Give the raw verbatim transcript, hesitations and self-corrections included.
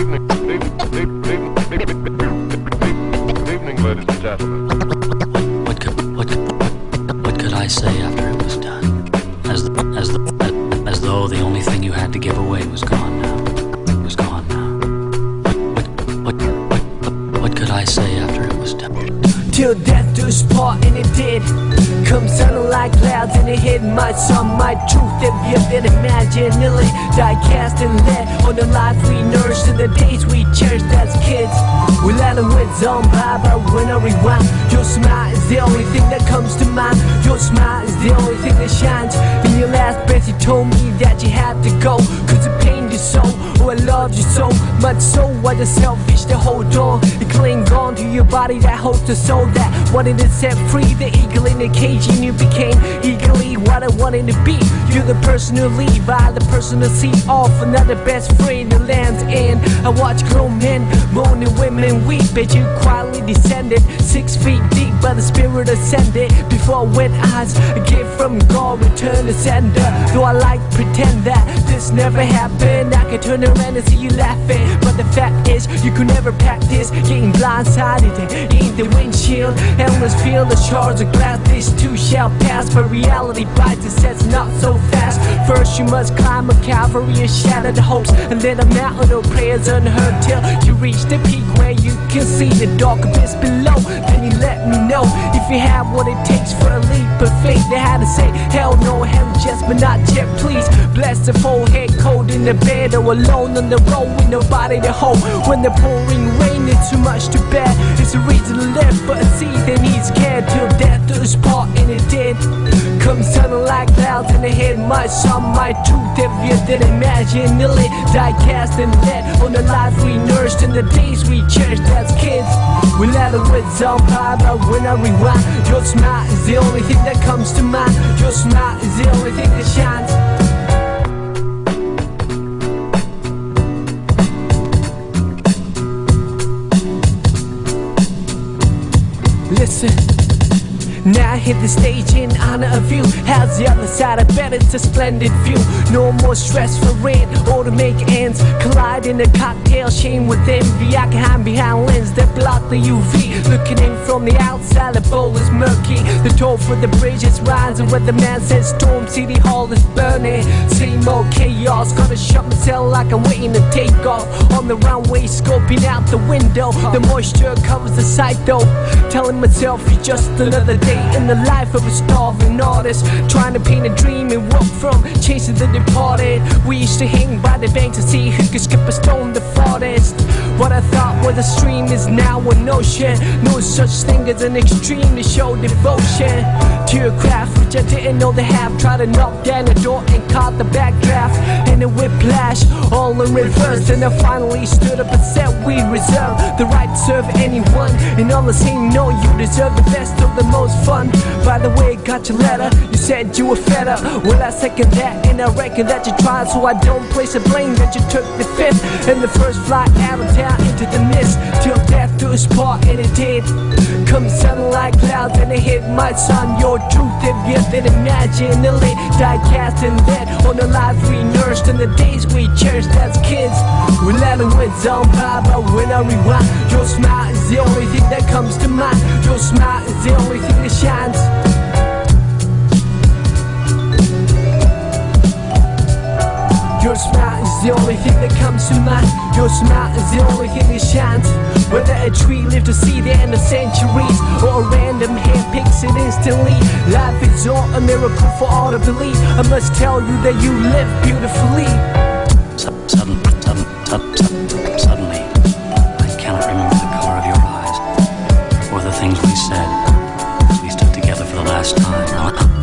evening, evening, evening, evening, ladies and gentlemen. What could, what could, what could I say after it was done? As, the, as, the, as though the only thing you had to give away was gone now. Was gone now. What, what, what, what, what could I say after it was done? Till death do us part, and it did. Come sounding like clouds in the head. My song, my truth, if you did imagine. Nearly die cast and let on the life we nursed in the days we cherished as kids. We let them with on by, but when I rewind, your smile is the only thing that comes to mind. Your smile is the only thing that shines. In your last breath you told me that you had to go, cause it pained you so. Oh, I loved you so much, so why the selfish to hold on and cling on to your body that holds the soul that wanted to set free the eagle in the cage, and you became eagerly what I wanted to be. You're the person to leave, I the person to see off. Another best friend that lands in. I watch grown men moan and women weep, but you quietly descended six feet deep by the spirit ascended. Before wet eyes, a gift from God, return to sender. Though I like to pretend that this never happened, I could turn around and see you laughing, but the fact is you could never practice getting blindsided in the windshield. Endless field of shards of glass, this too shall pass, but reality bites and sets not so fast. First you must climb a Calvary of shattered hopes, and then a mountain of prayers unheard till you reach the peak where you can see the dark abyss below. Then you let me know if you have what it takes for a leap of faith. They had to say hell no, hell yes, but not yet, please. Bless the forehead cold in the bed, or alone on the road with nobody to hold. When the pouring rain is too much to bear, it's a reason to live, but a seed that needs care. Till death do us part, and it did. Come sounding like clouds in the head. My song, my truth, if you didn't imagine. Nearly die cast and let on the life we nursed in the days we cherished as kids. We let the wits on by, but when I rewind, your smile is the only thing that comes to mind. Your smile is the only thing that shines. Listen, now I hit the stage in honor of you. How's the other side? I bet it's a splendid view. No more stress for rent or to make ends collide in a cocktail chain with envy. I can hide behind lens that block the U V. Looking in from the outside, the bowl is murky. The toll for the bridge is rising, where the man says storm. City Hall is burning. Same old chaos. Gotta shut myself like I'm waiting to take off. On the runway, scoping out the window. The moisture covers the sight though. Telling myself it's just another day in the life of a starving artist, trying to paint a dream and walk from chasing the departed. We used to hang by the bank to see who could skip a stone the farthest. What I thought was a stream is now an ocean. No such thing as an extreme to show devotion to your craft, which I didn't know they have. Tried to knock down the door and caught the backdraft in a whiplash, all in reverse. Then I finally stood up and said we reserve the right to serve anyone, and all the same know you deserve the best of the most fun. By the way, got your letter, you said you were fed up. Well, I second that, and I reckon that you tried, so I don't place the blame that you took the fifth and the first flight out of town into the mist. Till death do us part, and it did. Come sounding like clouds, and it hit my son. Your truth, if you didn't imagine. Nearly die cast and dead on the life we nursed in the days we cherished as kids. We let them went on by, but when I rewind, your smile is the only thing that comes to mind. Your smile is the only thing that shines. Your smile is the only thing that comes to mind. Your smile is the only thing that shines. Whether a tree lived to see the end of centuries, or a random hand picks it instantly, life is all a miracle for all to believe. I must tell you that you live beautifully. Suddenly, sudden, sudden, suddenly, I cannot remember the color of your eyes, or the things we said as we stood together for the last time.